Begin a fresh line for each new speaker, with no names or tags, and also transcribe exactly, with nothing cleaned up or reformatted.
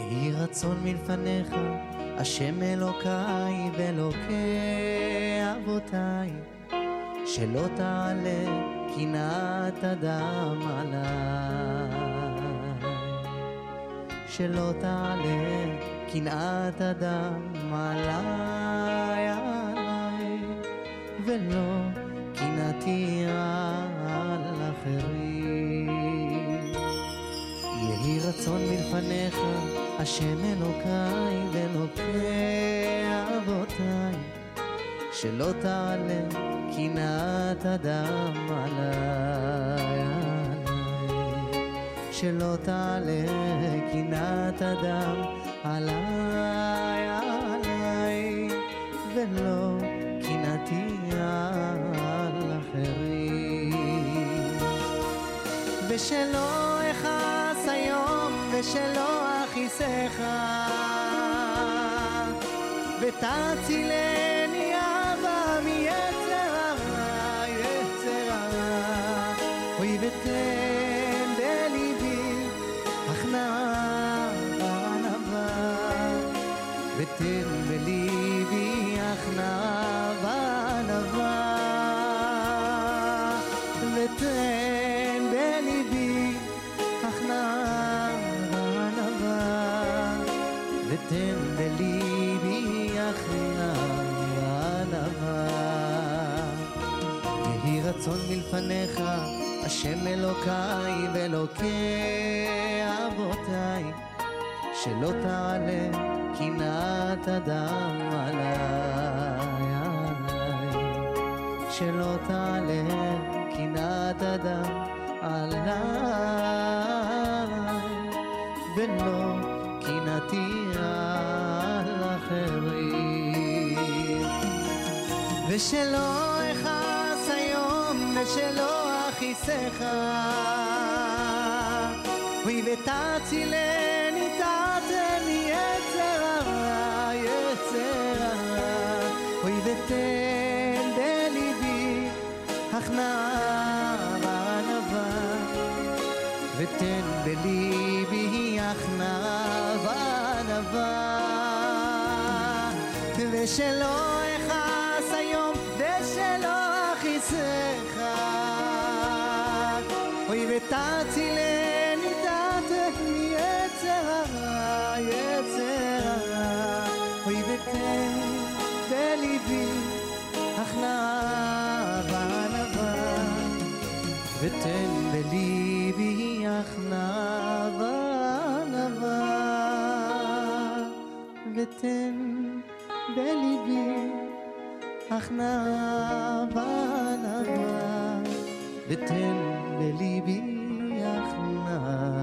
יהי רצון מלפניך, השם אלוקיי ואלוקי אבותיי, שלא תעלה קנאת אדם עליי, שלא תעלה קנאת אדם עליי, עליי, ולא קנאתי על אחרים. יהי רצון מלפניך, השם אלוקיי ואלוקי אבותיי, שלא תעלה קנאת אדם עליי, עליי, שלא תעלה קנאת אדם עליי, עליי, ולא קנאתי על אחרים. ושלא אכעס היום ושלא אכעיסך, ותצילני אבא מיצר הרע, יצר הרע. אוי ותן בליבי הכנעה וענווה, ותן בליבי הכנעה וענווה, ותן בליבי הכנעה וענווה, ותן בליבי הכנעה וענווה. יהי רצון מלפניך, השם אלוקיי ואלוקי אבותיי, שלא תעלה קנאת אדם עליי, עליי, שלא תעלה קנאת אדם עליי, ולא קנאתי על אחרים. ושלא אכעס היום ושלא אכעיסך, אוי ותצילני תעתה מיצר הרע, יצר הרע. אוי ותן בליבי הכנעה וענווה, ותן בליבי הכנעה וענווה. ושלא אכעס היום ושלא אכעיסך, אוי ותצילני תעתה מיצר הרע, יצר הרע. אוי ותן בליבי הכנעה וענווה, ותן בליבי הכנעה וענווה, ותן בליבי הכנעה וענווה, ותן בליבי הכנעה